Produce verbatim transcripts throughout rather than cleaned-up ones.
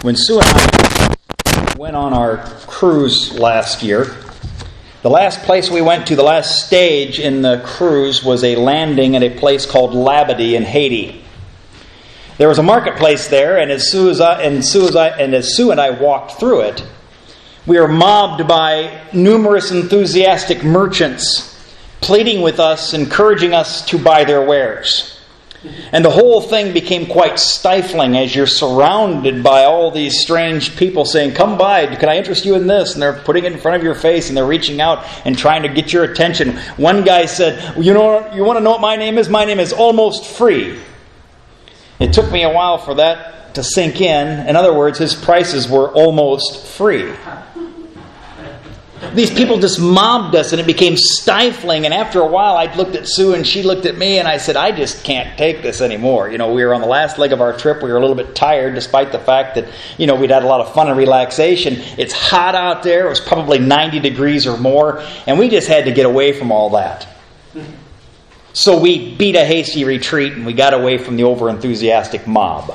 When Sue and I went on our cruise last year, the last place we went to, the last stage in the cruise, was a landing at a place called Labadee in Haiti. There was a marketplace there, and as Sue, as I, and, Sue as I, and as Sue and I walked through it, we were mobbed by numerous enthusiastic merchants pleading with us, encouraging us to buy their wares. And the whole thing became quite stifling as you're surrounded by all these strange people saying, "Come by, can I interest you in this?" And they're putting it in front of your face and they're reaching out and trying to get your attention. One guy said, "You know, you want to know what my name is? My name is Almost Free." It took me a while for that to sink in. In other words, his prices were almost free. These people just mobbed us and it became stifling. And after a while, I looked at Sue and she looked at me and I said, "I just can't take this anymore." You know, we were on the last leg of our trip. We were a little bit tired despite the fact that, you know, we'd had a lot of fun and relaxation. It's hot out there. It was probably ninety degrees or more. And we just had to get away from all that. So we beat a hasty retreat and we got away from the overenthusiastic mob.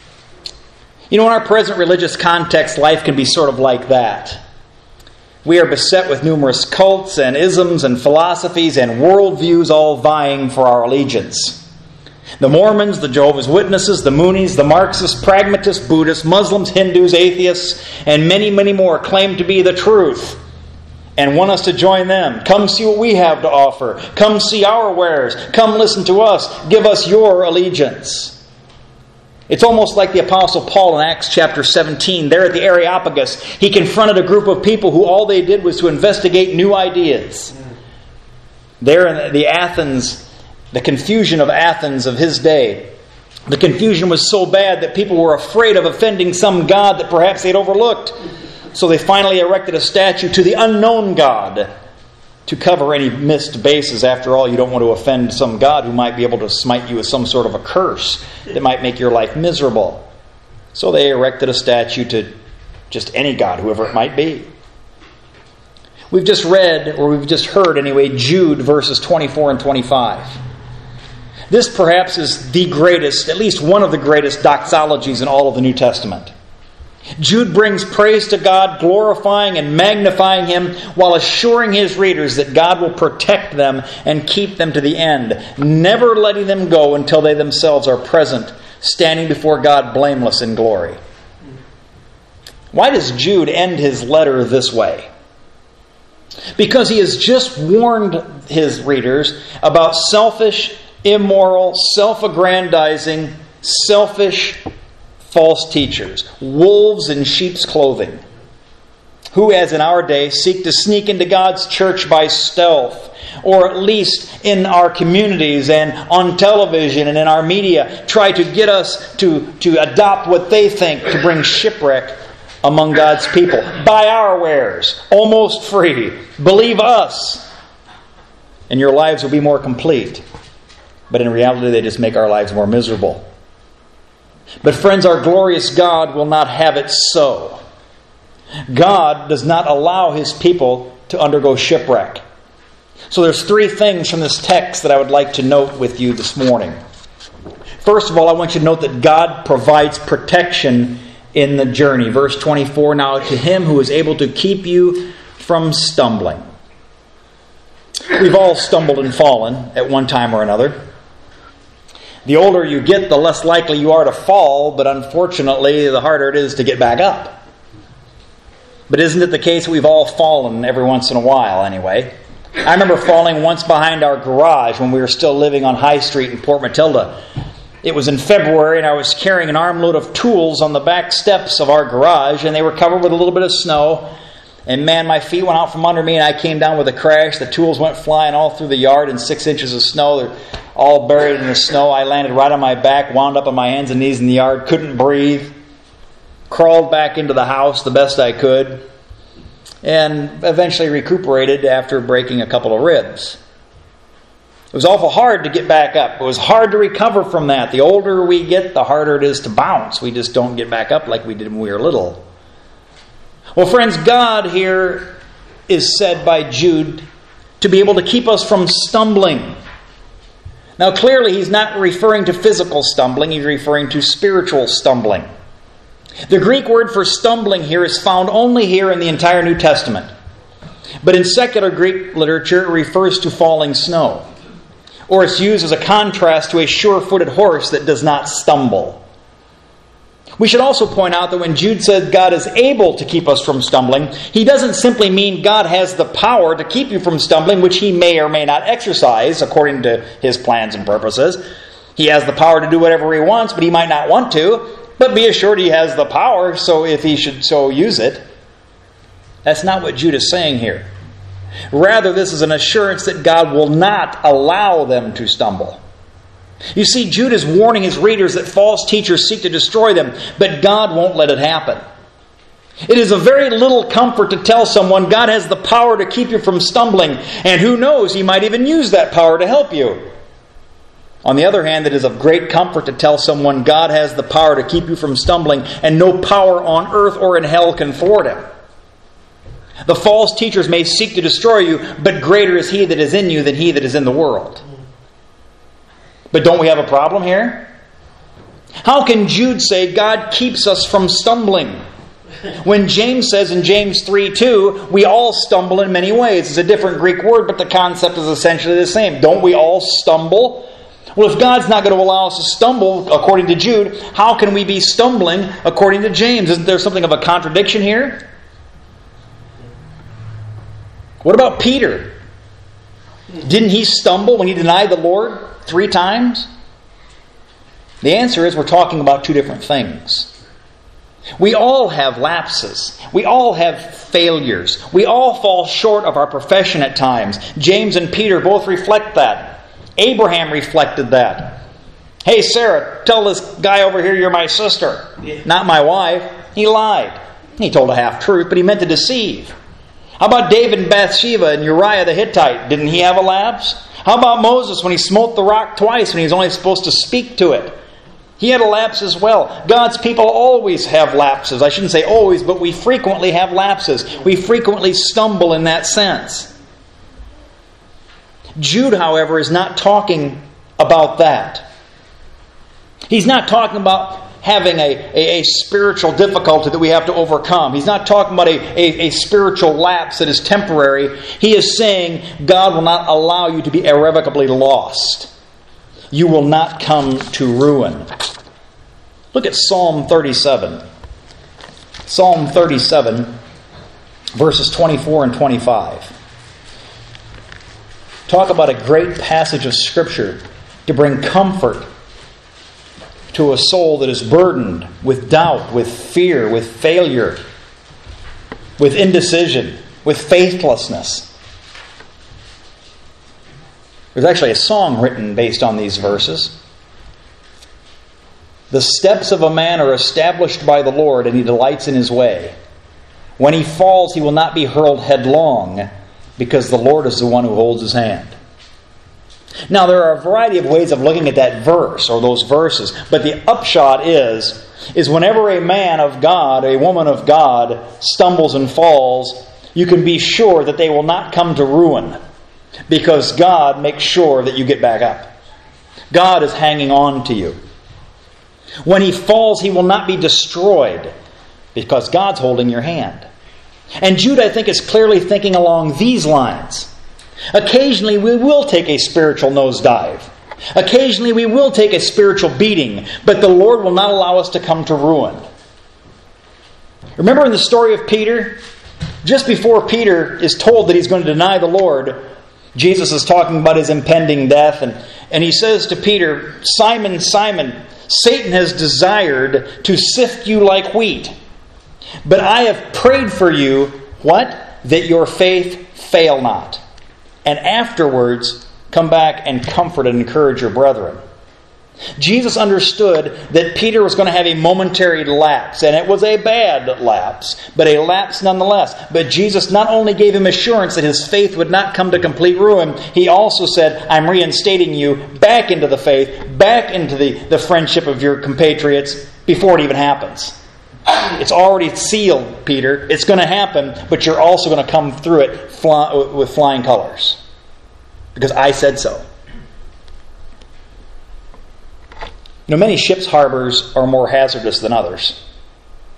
You know, in our present religious context, life can be sort of like that. We are beset with numerous cults and isms and philosophies and worldviews all vying for our allegiance. The Mormons, the Jehovah's Witnesses, the Moonies, the Marxists, Pragmatists, Buddhists, Muslims, Hindus, atheists, and many, many more claim to be the truth and want us to join them. Come see what we have to offer. Come see our wares. Come listen to us. Give us your allegiance. It's almost like the Apostle Paul in Acts chapter seventeen. There at the Areopagus, he confronted a group of people who all they did was to investigate new ideas. There in the Athens, the confusion of Athens of his day, the confusion was so bad that people were afraid of offending some god that perhaps they'd overlooked. So they finally erected a statue to the unknown God to cover any missed bases. After all, you don't want to offend some god who might be able to smite you with some sort of a curse that might make your life miserable. So they erected a statue to just any god, whoever it might be. We've just read, or we've just heard anyway, Jude verses twenty-four and twenty-five. This perhaps is the greatest, at least one of the greatest doxologies in all of the New Testament. Jude brings praise to God, glorifying and magnifying Him while assuring his readers that God will protect them and keep them to the end, never letting them go until they themselves are present, standing before God blameless in glory. Why does Jude end his letter this way? Because he has just warned his readers about selfish, immoral, self-aggrandizing, selfish false teachers, wolves in sheep's clothing, who, as in our day, seek to sneak into God's church by stealth, or at least in our communities and on television and in our media, try to get us to, to adopt what they think to bring shipwreck among God's people. Buy our wares, almost free. Believe us, and your lives will be more complete. But in reality, they just make our lives more miserable. But friends, our glorious God will not have it so. God does not allow His people to undergo shipwreck. So there's three things from this text that I would like to note with you this morning. First of all, I want you to note that God provides protection in the journey. Verse twenty-four, "Now to Him who is able to keep you from stumbling." We've all stumbled and fallen at one time or another. The older you get, the less likely you are to fall, but unfortunately, the harder it is to get back up. But isn't it the case we've all fallen every once in a while anyway? I remember falling once behind our garage when we were still living on High Street in Port Matilda. It was in February, and I was carrying an armload of tools on the back steps of our garage, and they were covered with a little bit of snow. And man, my feet went out from under me, and I came down with a crash. The tools went flying all through the yard in six inches of snow. They're all buried in the snow. I landed right on my back, wound up on my hands and knees in the yard, couldn't breathe. Crawled back into the house the best I could, and eventually recuperated after breaking a couple of ribs. It was awful hard to get back up. It was hard to recover from that. The older we get, the harder it is to bounce. We just don't get back up like we did when we were little. Well, friends, God here is said by Jude to be able to keep us from stumbling. Now, clearly, he's not referring to physical stumbling. He's referring to spiritual stumbling. The Greek word for stumbling here is found only here in the entire New Testament. But in secular Greek literature, it refers to falling snow. Or it's used as a contrast to a sure-footed horse that does not stumble. We should also point out that when Jude says God is able to keep us from stumbling, he doesn't simply mean God has the power to keep you from stumbling, which he may or may not exercise according to his plans and purposes. He has the power to do whatever he wants, but he might not want to. But be assured he has the power, so if he should so use it. That's not what Jude is saying here. Rather, this is an assurance that God will not allow them to stumble. You see, Jude is warning his readers that false teachers seek to destroy them, but God won't let it happen. It is a very little comfort to tell someone God has the power to keep you from stumbling, and who knows, he might even use that power to help you. On the other hand, it is of great comfort to tell someone God has the power to keep you from stumbling, and no power on earth or in hell can thwart him. The false teachers may seek to destroy you, but greater is he that is in you than he that is in the world. But don't we have a problem here? How can Jude say God keeps us from stumbling? When James says in James three two, we all stumble in many ways. It's a different Greek word, but the concept is essentially the same. Don't we all stumble? Well, if God's not going to allow us to stumble, according to Jude, how can we be stumbling according to James? Isn't there something of a contradiction here? What about Peter? Didn't he stumble when he denied the Lord three times? The answer is we're talking about two different things. We all have lapses. We all have failures. We all fall short of our profession at times. James and Peter both reflect that. Abraham reflected that. Hey, Sarah, tell this guy over here you're my sister, not my wife. He lied. He told a half-truth, but he meant to deceive. How about David and Bathsheba and Uriah the Hittite? Didn't he have a lapse? How about Moses when he smote the rock twice when he was only supposed to speak to it? He had a lapse as well. God's people always have lapses. I shouldn't say always, but we frequently have lapses. We frequently stumble in that sense. Jude, however, is not talking about that. He's not talking about having a, a, a spiritual difficulty that we have to overcome. He's not talking about a, a, a spiritual lapse that is temporary. He is saying God will not allow you to be irrevocably lost. You will not come to ruin. Look at Psalm thirty-seven. Psalm thirty-seven, verses twenty-four and twenty-five. Talk about a great passage of Scripture to bring comfort to a soul that is burdened with doubt, with fear, with failure, with indecision, with faithlessness. There's actually a song written based on these verses. The steps of a man are established by the Lord, and he delights in his way. When he falls, he will not be hurled headlong, because the Lord is the one who holds his hand. Now, there are a variety of ways of looking at that verse or those verses, but the upshot is, is whenever a man of God, a woman of God, stumbles and falls, you can be sure that they will not come to ruin, because God makes sure that you get back up. God is hanging on to you. When he falls, he will not be destroyed, because God's holding your hand. And Jude, I think, is clearly thinking along these lines. Occasionally we will take a spiritual nosedive. Occasionally we will take a spiritual beating, but the Lord will not allow us to come to ruin. Remember in the story of Peter? Just before Peter is told that he's going to deny the Lord, Jesus is talking about his impending death, and, and he says to Peter, Simon, Simon, Satan has desired to sift you like wheat. But I have prayed for you, what? That your faith fail not. And afterwards, come back and comfort and encourage your brethren. Jesus understood that Peter was going to have a momentary lapse, and it was a bad lapse, but a lapse nonetheless. But Jesus not only gave him assurance that his faith would not come to complete ruin, he also said, I'm reinstating you back into the faith, back into the, the friendship of your compatriots before it even happens. It's already sealed, Peter. It's going to happen, but you're also going to come through it fly, with flying colors. Because I said so. You know, many ships' harbors are more hazardous than others.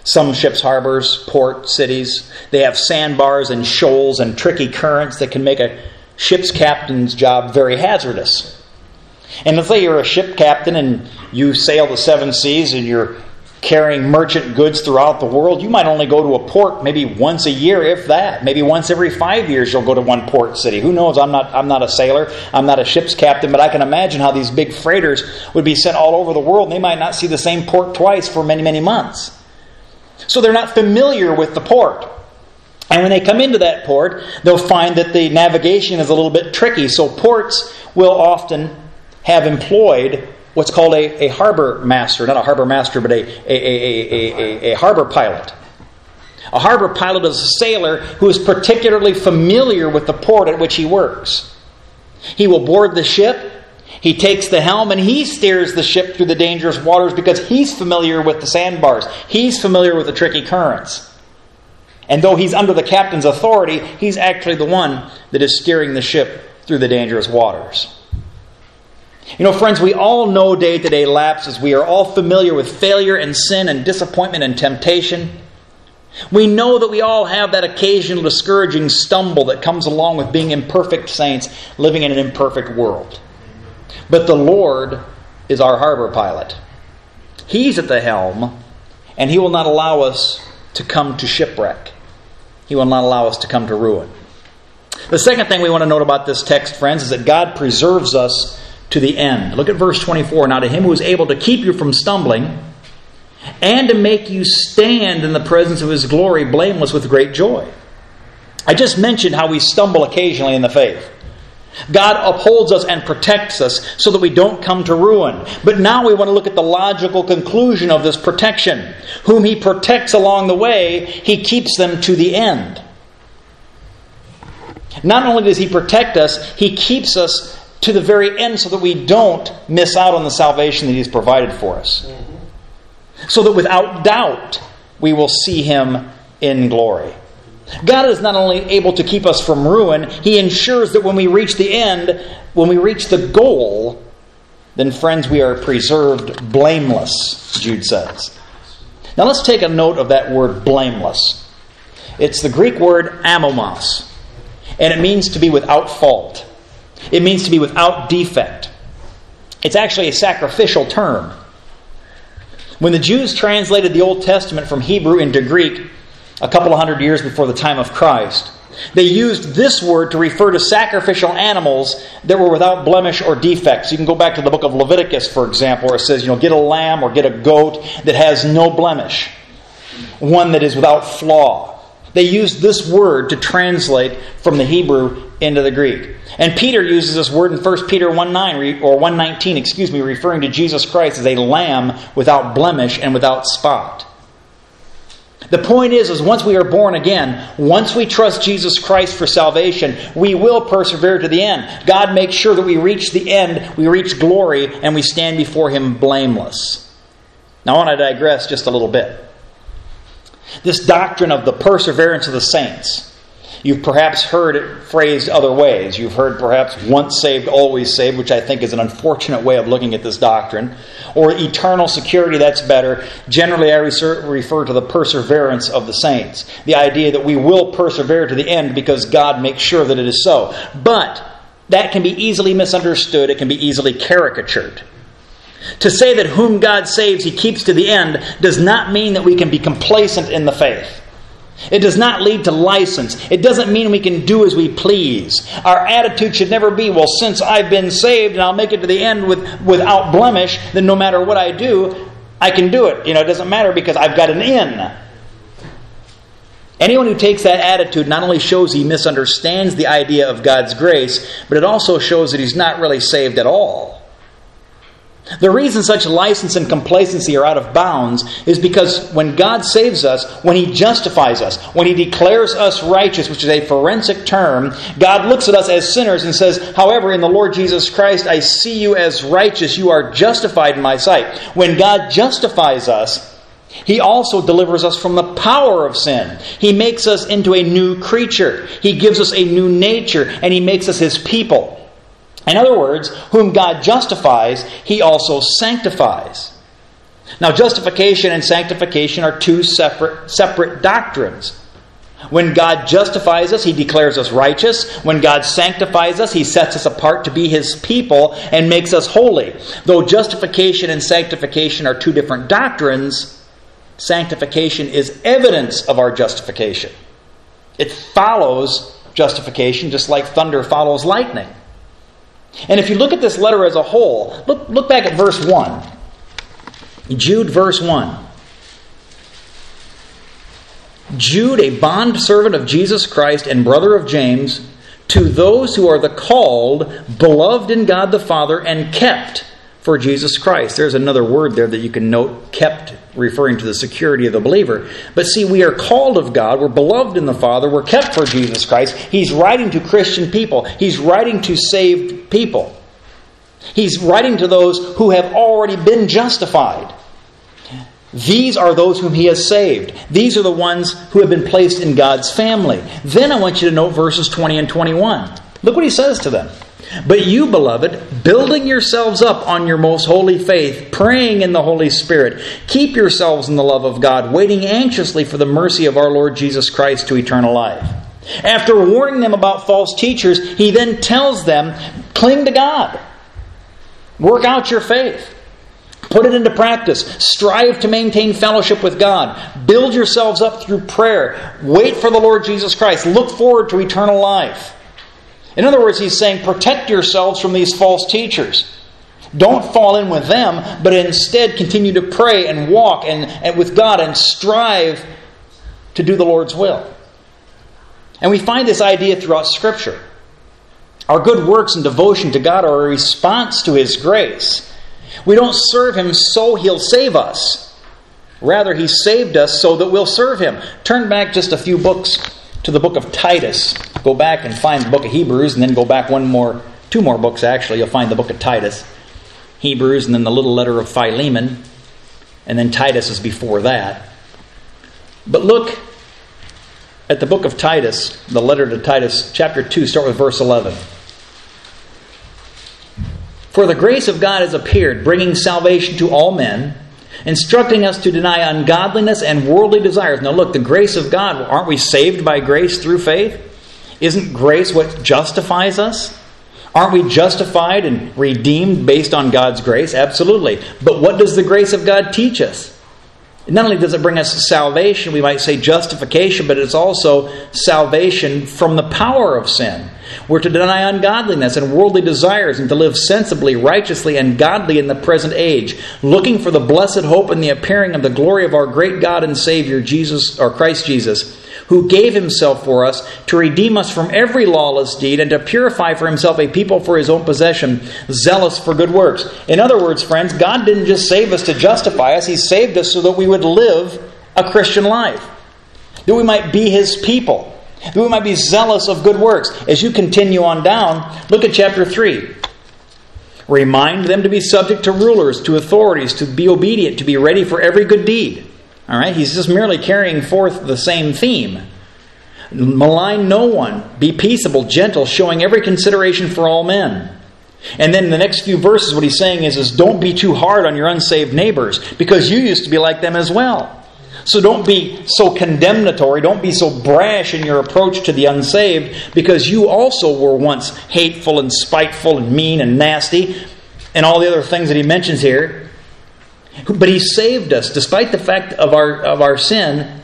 Some ships' harbors, port, cities, they have sandbars and shoals and tricky currents that can make a ship's captain's job very hazardous. And let's say you're a ship captain and you sail the seven seas and you're carrying merchant goods throughout the world. You might only go to a port maybe once a year, if that. Maybe once every five years you'll go to one port city. Who knows? I'm not I'm not a sailor. I'm not a ship's captain, but I can imagine how these big freighters would be sent all over the world, and they might not see the same port twice for many, many months. So they're not familiar with the port. And when they come into that port, they'll find that the navigation is a little bit tricky. So ports will often have employed what's called a, a harbor master, not a harbor master, but a, a, a, a, a, a harbor pilot. A harbor pilot is a sailor who is particularly familiar with the port at which he works. He will board the ship, he takes the helm, and he steers the ship through the dangerous waters because he's familiar with the sandbars. He's familiar with the tricky currents. And though he's under the captain's authority, he's actually the one that is steering the ship through the dangerous waters. You know, friends, we all know day-to-day lapses. We are all familiar with failure and sin and disappointment and temptation. We know that we all have that occasional discouraging stumble that comes along with being imperfect saints living in an imperfect world. But the Lord is our harbor pilot. He's at the helm, and He will not allow us to come to shipwreck. He will not allow us to come to ruin. The second thing we want to note about this text, friends, is that God preserves us to the end. Look at verse twenty-four. Now to Him who is able to keep you from stumbling and to make you stand in the presence of His glory blameless with great joy. I just mentioned how we stumble occasionally in the faith. God upholds us and protects us so that we don't come to ruin. But now we want to look at the logical conclusion of this protection. Whom He protects along the way, He keeps them to the end. Not only does He protect us, He keeps us to the very end so that we don't miss out on the salvation that He's provided for us. So that without doubt, we will see Him in glory. God is not only able to keep us from ruin, He ensures that when we reach the end, when we reach the goal, then friends, we are preserved blameless, Jude says. Now let's take a note of that word blameless. It's the Greek word amomos, and it means to be without fault. It means to be without defect. It's actually a sacrificial term. When the Jews translated the Old Testament from Hebrew into Greek, a couple of hundred years before the time of Christ, they used this word to refer to sacrificial animals that were without blemish or defects. You can go back to the book of Leviticus, for example, where it says, you know, get a lamb or get a goat that has no blemish, one that is without flaw. They used this word to translate from the Hebrew into the Greek. And Peter uses this word in First Peter one nine or one nineteen, excuse me, referring to Jesus Christ as a lamb without blemish and without spot. The point is, is once we are born again, once we trust Jesus Christ for salvation, we will persevere to the end. God makes sure that we reach the end, we reach glory, and we stand before Him blameless. Now I want to digress just a little bit. This doctrine of the perseverance of the saints, you've perhaps heard it phrased other ways. You've heard perhaps once saved, always saved, which I think is an unfortunate way of looking at this doctrine. Or eternal security, that's better. Generally, I refer to the perseverance of the saints. The idea that we will persevere to the end because God makes sure that it is so. But that can be easily misunderstood. It can be easily caricatured. To say that whom God saves, He keeps to the end does not mean that we can be complacent in the faith. It does not lead to license. It doesn't mean we can do as we please. Our attitude should never be, well, since I've been saved and I'll make it to the end with, without blemish, then no matter what I do, I can do it. You know, it doesn't matter because I've got an in. Anyone who takes that attitude not only shows he misunderstands the idea of God's grace, but it also shows that he's not really saved at all. The reason such license and complacency are out of bounds is because when God saves us, when He justifies us, when He declares us righteous, which is a forensic term, God looks at us as sinners and says, however, in the Lord Jesus Christ, I see you as righteous. You are justified in my sight. When God justifies us, He also delivers us from the power of sin. He makes us into a new creature. He gives us a new nature, and He makes us His people. In other words, whom God justifies, He also sanctifies. Now, justification and sanctification are two separate, separate doctrines. When God justifies us, He declares us righteous. When God sanctifies us, He sets us apart to be His people and makes us holy. Though justification and sanctification are two different doctrines, sanctification is evidence of our justification. It follows justification just like thunder follows lightning. And if you look at this letter as a whole, look, look back at verse one. Jude, verse one. Jude, a bondservant of Jesus Christ and brother of James, to those who are the called, beloved in God the Father, and kept for Jesus Christ. There's another word there that you can note, kept, referring to the security of the believer. But see, we are called of God, we're beloved in the Father, we're kept for Jesus Christ. He's writing to Christian people. He's writing to saved people. He's writing to those who have already been justified. These are those whom He has saved. These are the ones who have been placed in God's family. Then I want you to note verses twenty and twenty-one. Look what He says to them. But you, beloved, building yourselves up on your most holy faith, praying in the Holy Spirit, keep yourselves in the love of God, waiting anxiously for the mercy of our Lord Jesus Christ to eternal life. After warning them about false teachers, He then tells them, cling to God. Work out your faith. Put it into practice. Strive to maintain fellowship with God. Build yourselves up through prayer. Wait for the Lord Jesus Christ. Look forward to eternal life. In other words, He's saying, protect yourselves from these false teachers. Don't fall in with them, but instead continue to pray and walk and, and with God and strive to do the Lord's will. And we find this idea throughout Scripture. Our good works and devotion to God are a response to His grace. We don't serve Him so He'll save us. Rather, He saved us so that we'll serve Him. Turn back just a few books to the book of Titus. Go back and find the book of Hebrews, and then go back one more, two more books actually. You'll find the book of Titus, Hebrews, and then the little letter of Philemon, and then Titus is before that. But look at the book of Titus, the letter to Titus, chapter two, start with verse eleven. For the grace of God has appeared, bringing salvation to all men, instructing us to deny ungodliness and worldly desires. Now look, the grace of God, aren't we saved by grace through faith? Isn't grace what justifies us? Aren't we justified and redeemed based on God's grace? Absolutely. But what does the grace of God teach us? Not only does it bring us salvation, we might say justification, but it's also salvation from the power of sin. We're to deny ungodliness and worldly desires and to live sensibly, righteously, and godly in the present age, looking for the blessed hope and the appearing of the glory of our great God and Savior, Jesus, or Christ Jesus, who gave Himself for us to redeem us from every lawless deed and to purify for Himself a people for His own possession, zealous for good works. In other words, friends, God didn't just save us to justify us. He saved us so that we would live a Christian life, that we might be His people, that we might be zealous of good works. As you continue on down, look at chapter three. Remind them to be subject to rulers, to authorities, to be obedient, to be ready for every good deed. All right, he's just merely carrying forth the same theme. Malign no one. Be peaceable, gentle, showing every consideration for all men. And then the next few verses, what he's saying is, is don't be too hard on your unsaved neighbors, because you used to be like them as well. So don't be so condemnatory. Don't be so brash in your approach to the unsaved, because you also were once hateful and spiteful and mean and nasty and all the other things that he mentions here. But He saved us despite the fact of our of our sin.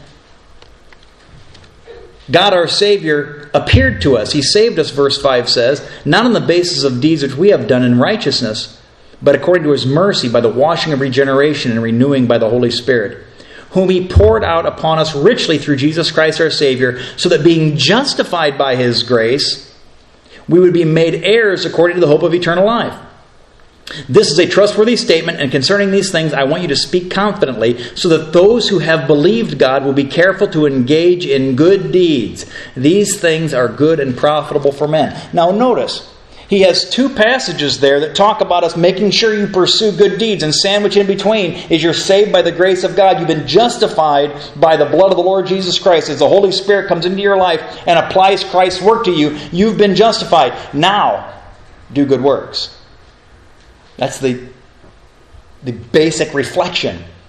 God our Savior appeared to us. He saved us, verse five says, not on the basis of deeds which we have done in righteousness, but according to His mercy by the washing of regeneration and renewing by the Holy Spirit, whom He poured out upon us richly through Jesus Christ our Savior, so that being justified by His grace, we would be made heirs according to the hope of eternal life. This is a trustworthy statement, and concerning these things I want you to speak confidently, so that those who have believed God will be careful to engage in good deeds. These things are good and profitable for men. Now notice, he has two passages there that talk about us making sure you pursue good deeds, and sandwiched in between is you're saved by the grace of God. You've been justified by the blood of the Lord Jesus Christ. As the Holy Spirit comes into your life and applies Christ's work to you, you've been justified. Now, do good works. That's the, the basic reflection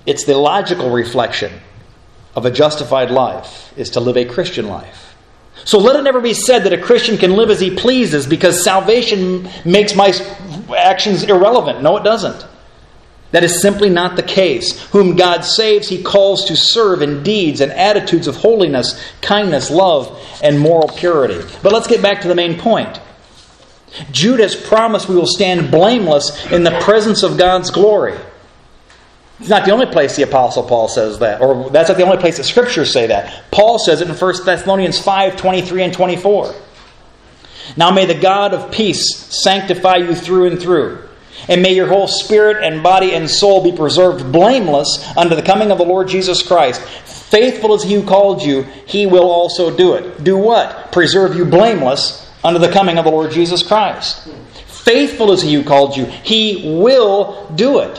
It's the logical reflection of a justified life is to live a Christian life. So let it never be said that a Christian can live as he pleases because salvation makes my actions irrelevant. No, it doesn't. That is simply not the case. Whom God saves, He calls to serve in deeds and attitudes of holiness, kindness, love, and moral purity. But let's get back to the main point. Jude has promised we will stand blameless in the presence of God's glory. It's not the only place the Apostle Paul says that, or that's not the only place that Scriptures say that. Paul says it in First Thessalonians five, twenty-three and twenty-four. Now may the God of peace sanctify you through and through, and may your whole spirit and body and soul be preserved blameless unto the coming of the Lord Jesus Christ. Faithful as He who called you, He will also do it. Do what? Preserve you blameless unto the coming of the Lord Jesus Christ. Faithful as He who called you, He will do it.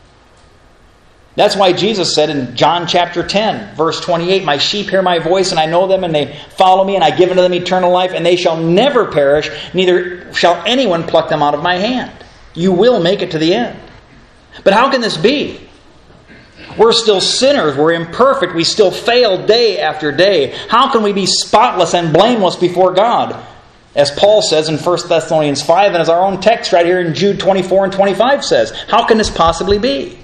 That's why Jesus said in John chapter ten, verse twenty-eight, my sheep hear my voice, and I know them, and they follow me, and I give unto them eternal life, and they shall never perish, neither shall anyone pluck them out of my hand. You will make it to the end. But how can this be? We're still sinners. We're imperfect. We still fail day after day. How can we be spotless and blameless before God? As Paul says in First Thessalonians five, and as our own text right here in Jude twenty-four and twenty-five says, how can this possibly be?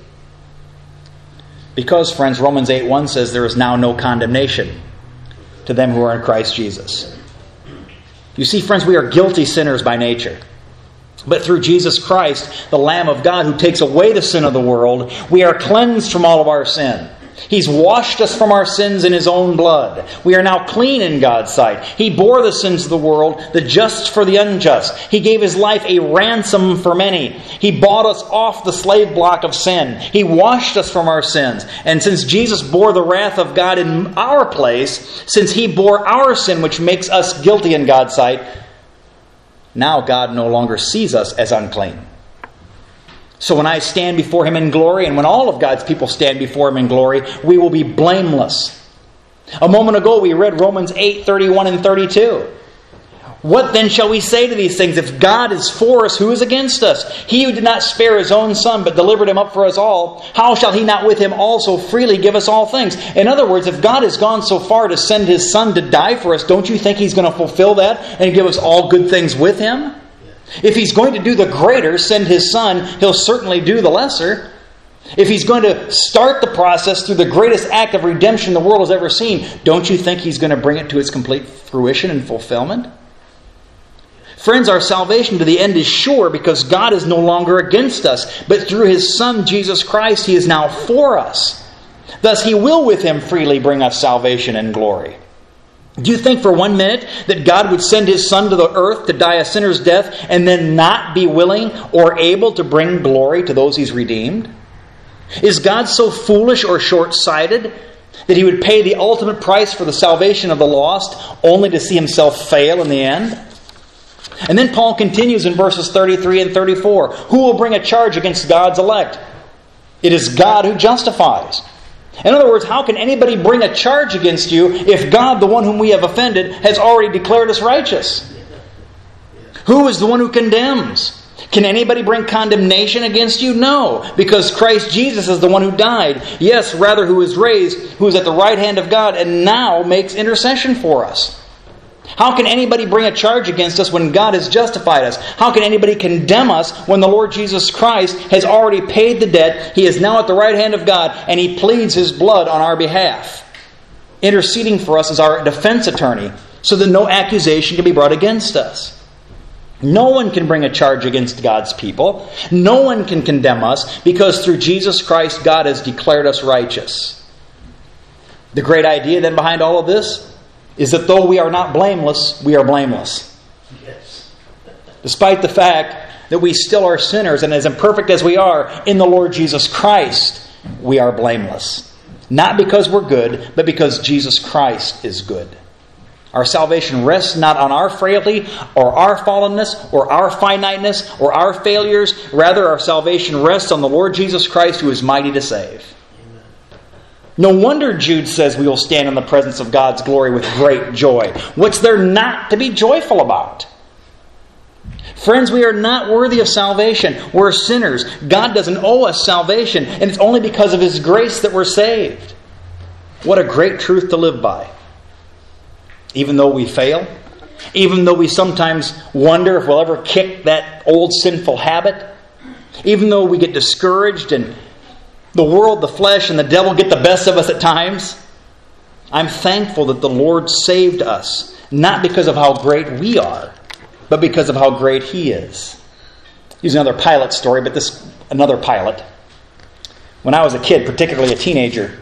Because, friends, Romans eight one says there is now no condemnation to them who are in Christ Jesus. You see, friends, we are guilty sinners by nature. But through Jesus Christ, the Lamb of God who takes away the sin of the world, we are cleansed from all of our sin. He's washed us from our sins in His own blood. We are now clean in God's sight. He bore the sins of the world, the just for the unjust. He gave His life a ransom for many. He bought us off the slave block of sin. He washed us from our sins. And since Jesus bore the wrath of God in our place, since He bore our sin, which makes us guilty in God's sight, now God no longer sees us as unclean. So when I stand before Him in glory, and when all of God's people stand before Him in glory, we will be blameless. A moment ago we read Romans eight, thirty-one and thirty-two. What then shall we say to these things? If God is for us, who is against us? He who did not spare His own Son, but delivered Him up for us all, how shall He not with Him also freely give us all things? In other words, if God has gone so far to send His Son to die for us, don't you think He's going to fulfill that and give us all good things with Him? If He's going to do the greater, send His Son, He'll certainly do the lesser. If He's going to start the process through the greatest act of redemption the world has ever seen, don't you think He's going to bring it to its complete fruition and fulfillment? Friends, our salvation to the end is sure because God is no longer against us, but through His Son, Jesus Christ, He is now for us. Thus, He will with Him freely bring us salvation and glory. Do you think for one minute that God would send His Son to the earth to die a sinner's death and then not be willing or able to bring glory to those He's redeemed? Is God so foolish or short-sighted that He would pay the ultimate price for the salvation of the lost only to see Himself fail in the end? And then Paul continues in verses thirty-three and thirty-four. Who will bring a charge against God's elect? It is God who justifies. In other words, how can anybody bring a charge against you if God, the one whom we have offended, has already declared us righteous? Who is the one who condemns? Can anybody bring condemnation against you? No, because Christ Jesus is the one who died. Yes, rather who is raised, who is at the right hand of God and now makes intercession for us. How can anybody bring a charge against us when God has justified us? How can anybody condemn us when the Lord Jesus Christ has already paid the debt? He is now at the right hand of God and He pleads His blood on our behalf, interceding for us as our defense attorney so that no accusation can be brought against us. No one can bring a charge against God's people. No one can condemn us because through Jesus Christ God has declared us righteous. The great idea then behind all of this is that though we are not blameless, we are blameless. Yes. Despite the fact that we still are sinners, and as imperfect as we are in the Lord Jesus Christ, we are blameless. Not because we're good, but because Jesus Christ is good. Our salvation rests not on our frailty, or our fallenness, or our finiteness, or our failures. Rather, our salvation rests on the Lord Jesus Christ, who is mighty to save. No wonder Jude says we will stand in the presence of God's glory with great joy. What's there not to be joyful about? Friends, we are not worthy of salvation. We're sinners. God doesn't owe us salvation, and it's only because of His grace that we're saved. What a great truth to live by. Even though we fail, even though we sometimes wonder if we'll ever kick that old sinful habit, even though we get discouraged and the world, the flesh, and the devil get the best of us at times, I'm thankful that the Lord saved us, not because of how great we are, but because of how great He is. Use another pilot story, but this another pilot. When I was a kid, particularly a teenager,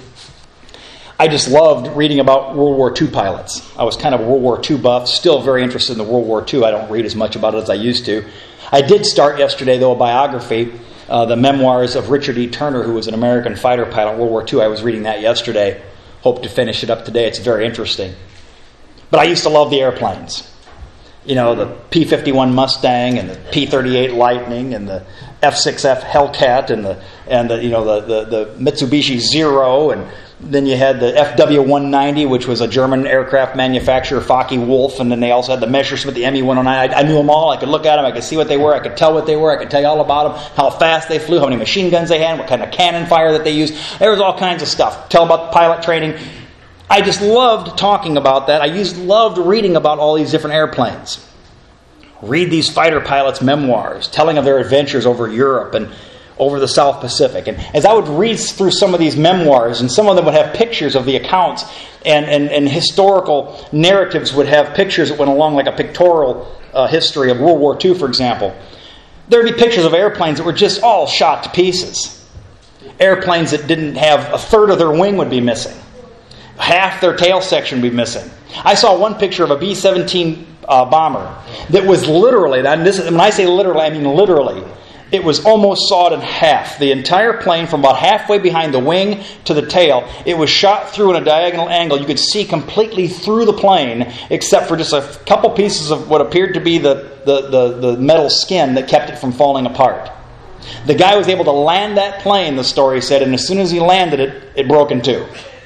I just loved reading about World War Two pilots. I was kind of a World War Two buff, still very interested in the World War Two. I don't read as much about it as I used to. I did start yesterday, though, a biography, uh, the memoirs of Richard E. Turner, who was an American fighter pilot in World War Two. I was reading that yesterday. Hope to finish it up today. It's very interesting. But I used to love the airplanes. You know, the P fifty-one Mustang and the P thirty-eight Lightning and the F six F Hellcat and the and the you know the, the, the Mitsubishi Zero, and then you had the F W one ninety, which was a German aircraft manufacturer, Focke-Wulf, and then they also had the Messerschmitt, the M E one oh nine. I, I knew them all. I could look at them. I could see what they were. I could tell what they were. I could tell you all about them, how fast they flew, how many machine guns they had, what kind of cannon fire that they used. There was all kinds of stuff. Tell about the pilot training. I just loved talking about that. I used loved reading about all these different airplanes. Read these fighter pilots' memoirs, telling of their adventures over Europe and over the South Pacific. And as I would read through some of these memoirs, and some of them would have pictures of the accounts, and, and, and historical narratives would have pictures that went along, like a pictorial uh, history of World War Two, for example. There would be pictures of airplanes that were just all shot to pieces. Airplanes that didn't have a third of their wing would be missing. Half their tail section would be missing. I saw one picture of a B seventeen uh, bomber that was literally, and this is, when I say literally, I mean literally, it was almost sawed in half. The entire plane, from about halfway behind the wing to the tail, it was shot through in a diagonal angle. You could see completely through the plane, except for just a couple pieces of what appeared to be the, the, the, the metal skin that kept it from falling apart. The guy was able to land that plane, the story said, and as soon as he landed it, it broke in two.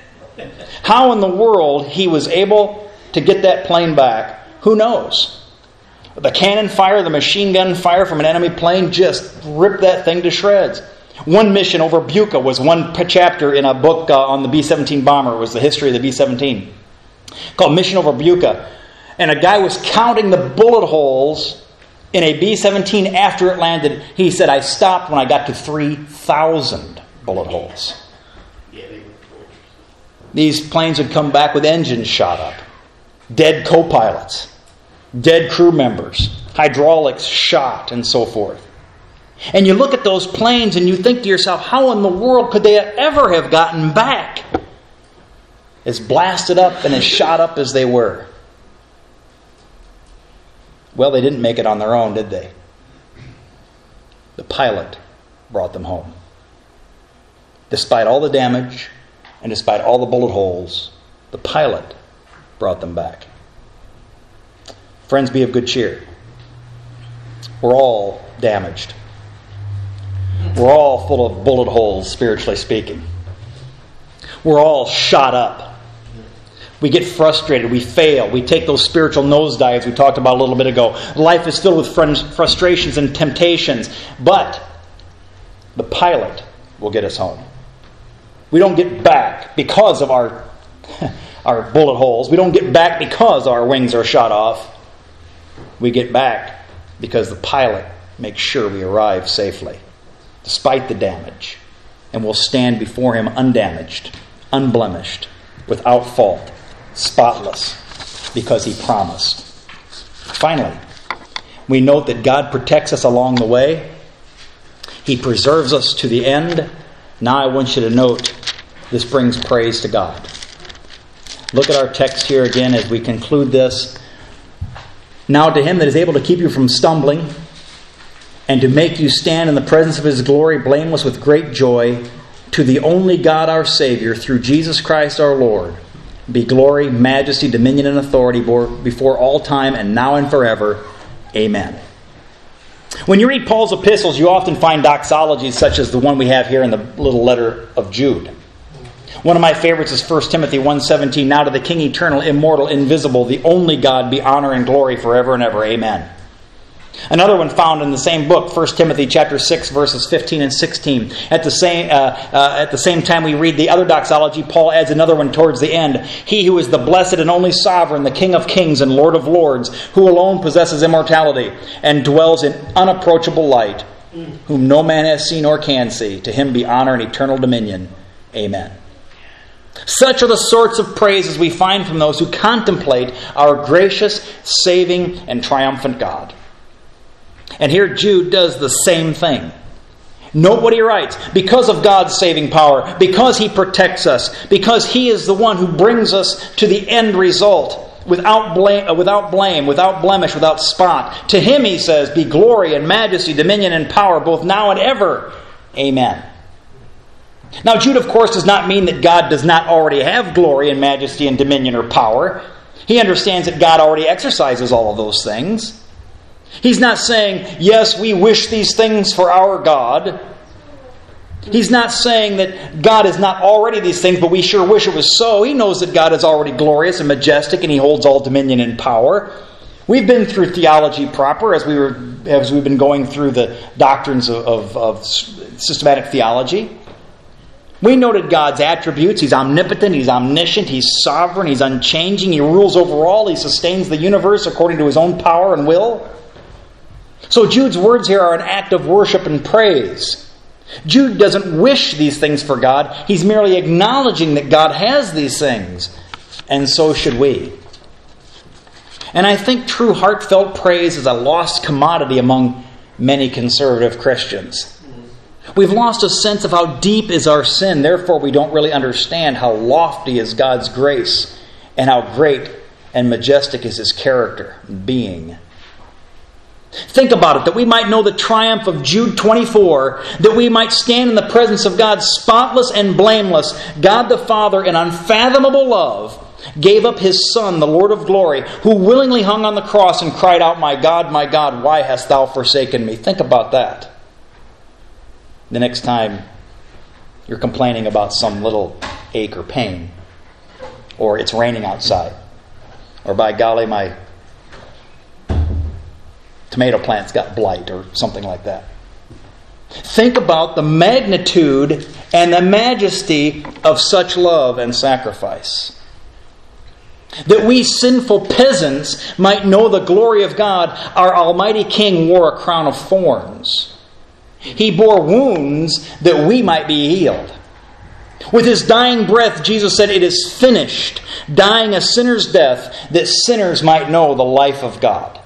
How in the world he was able to get that plane back, who knows? The cannon fire, the machine gun fire from an enemy plane just ripped that thing to shreds. One mission over Bucha was one chapter in a book uh, on the B seventeen bomber. It was the history of the B seventeen, called Mission Over Bucha. And a guy was counting the bullet holes in a B seventeen after it landed. He said, I stopped when I got to three thousand bullet holes. These planes would come back with engines shot up, dead co-pilots, dead crew members, hydraulics shot, and so forth. And you look at those planes and you think to yourself, how in the world could they ever have gotten back as blasted up and as shot up as they were? Well, they didn't make it on their own, did they? The pilot brought them home. Despite all the damage and despite all the bullet holes, the pilot brought them back. Friends, be of good cheer. We're all damaged. We're all full of bullet holes, spiritually speaking. We're all shot up. We get frustrated. We fail. We take those spiritual nosedives we talked about a little bit ago. Life is filled with frustrations and temptations. But the pilot will get us home. We don't get back because of our, our bullet holes. We don't get back because our wings are shot off. We get back because the pilot makes sure we arrive safely, despite the damage. And we'll stand before Him undamaged, unblemished, without fault, spotless, because He promised. Finally, we note that God protects us along the way. He preserves us to the end. Now I want you to note, this brings praise to God. Look at our text here again as we conclude this. Now to Him that is able to keep you from stumbling and to make you stand in the presence of His glory blameless with great joy, to the only God our Savior, through Jesus Christ our Lord, be glory, majesty, dominion, and authority before all time and now and forever. Amen. When you read Paul's epistles, you often find doxologies such as the one we have here in the little letter of Jude. One of my favorites is First Timothy one seventeen. Now to the King eternal, immortal, invisible, the only God, be honor and glory forever and ever. Amen. Another one found in the same book, First Timothy chapter six, verses fifteen and sixteen. At the same uh, uh, at the same time we read the other doxology, Paul adds another one towards the end. He who is the blessed and only sovereign, the King of kings and Lord of lords, who alone possesses immortality and dwells in unapproachable light, whom no man has seen or can see, to him be honor and eternal dominion. Amen. Such are the sorts of praises we find from those who contemplate our gracious, saving, and triumphant God. And here Jude does the same thing. Note what he writes. Because of God's saving power, because He protects us, because He is the one who brings us to the end result without blame, uh, without blame, without blemish, without spot. To Him, he says, be glory and majesty, dominion and power, both now and ever. Amen. Now, Jude, of course, does not mean that God does not already have glory and majesty and dominion or power. He understands that God already exercises all of those things. He's not saying, yes, we wish these things for our God. He's not saying that God is not already these things, but we sure wish it was so. He knows that God is already glorious and majestic, and He holds all dominion and power. We've been through theology proper as we were as we've been going through the doctrines of, of, of systematic theology. We noted God's attributes. He's omnipotent, He's omniscient, He's sovereign, He's unchanging, He rules over all, He sustains the universe according to His own power and will. So Jude's words here are an act of worship and praise. Jude doesn't wish these things for God. He's merely acknowledging that God has these things. And so should we. And I think true heartfelt praise is a lost commodity among many conservative Christians. We've lost a sense of how deep is our sin. Therefore, we don't really understand how lofty is God's grace and how great and majestic is His character and being. Think about it, that we might know the triumph of Jude twenty-four, that we might stand in the presence of God spotless and blameless. God the Father, in unfathomable love, gave up His Son, the Lord of glory, who willingly hung on the cross and cried out, my God, my God, why hast Thou forsaken me? Think about that. The next time you're complaining about some little ache or pain, or it's raining outside, or by golly, my tomato plant's got blight or something like that. Think about the magnitude and the majesty of such love and sacrifice. That we sinful peasants might know the glory of God, our Almighty King wore a crown of thorns. He bore wounds that we might be healed. With His dying breath, Jesus said, it is finished, dying a sinner's death that sinners might know the life of God.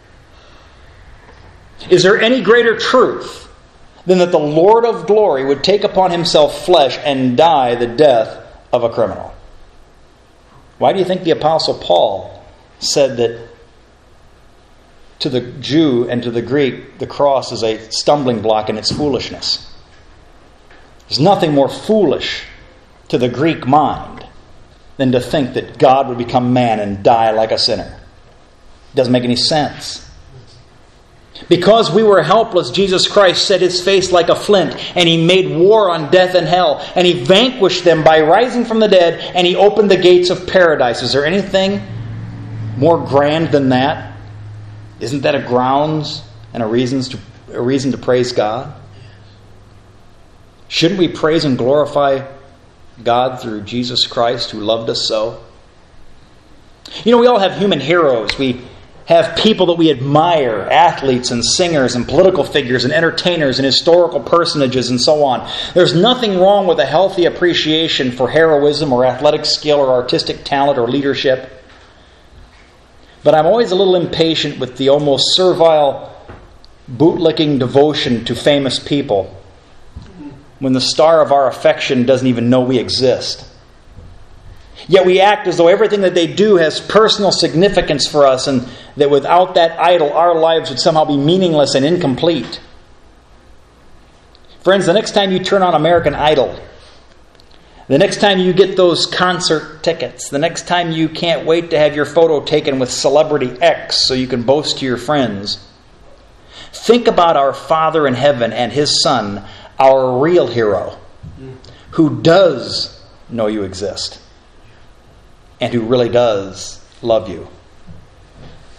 Is there any greater truth than that the Lord of glory would take upon Himself flesh and die the death of a criminal? Why do you think the Apostle Paul said that to the Jew and to the Greek, the cross is a stumbling block and it's foolishness? There's nothing more foolish to the Greek mind than to think that God would become man and die like a sinner. It doesn't make any sense. Because we were helpless, Jesus Christ set His face like a flint, and He made war on death and hell, and He vanquished them by rising from the dead, and He opened the gates of paradise. Is there anything more grand than that? Isn't that a grounds and a reasons to a reason to praise God? Shouldn't we praise and glorify God through Jesus Christ who loved us so? You know, we all have human heroes. We have people that we admire, athletes and singers and political figures and entertainers and historical personages and so on. There's nothing wrong with a healthy appreciation for heroism or athletic skill or artistic talent or leadership. But I'm always a little impatient with the almost servile, bootlicking devotion to famous people when the star of our affection doesn't even know we exist. Yet we act as though everything that they do has personal significance for us, and that without that idol, our lives would somehow be meaningless and incomplete. Friends, the next time you turn on American Idol, the next time you get those concert tickets, the next time you can't wait to have your photo taken with Celebrity X so you can boast to your friends, think about our Father in heaven and His Son, our real hero, who does know you exist and who really does love you.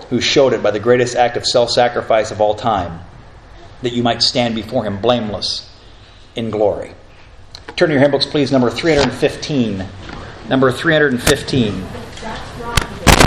who showed it by the greatest act of self-sacrifice of all time, that you might stand before him blameless in glory. Turn to your hymn books, please, number three hundred fifteen. Number three hundred fifteen.